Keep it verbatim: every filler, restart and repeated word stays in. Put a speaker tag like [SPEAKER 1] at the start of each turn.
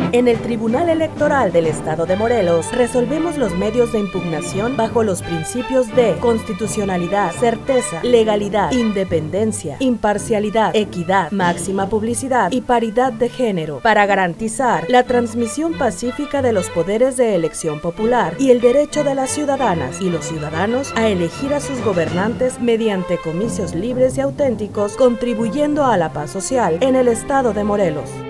[SPEAKER 1] En el Tribunal Electoral del Estado de Morelos resolvemos los medios de impugnación bajo los principios de constitucionalidad, certeza, legalidad, independencia, imparcialidad, equidad, máxima publicidad y paridad de género, para garantizar la transmisión pacífica de los poderes de elección popular y el derecho de las ciudadanas y los ciudadanos a elegir a sus gobernantes mediante comicios libres y auténticos, contribuyendo a la paz social en el Estado de Morelos.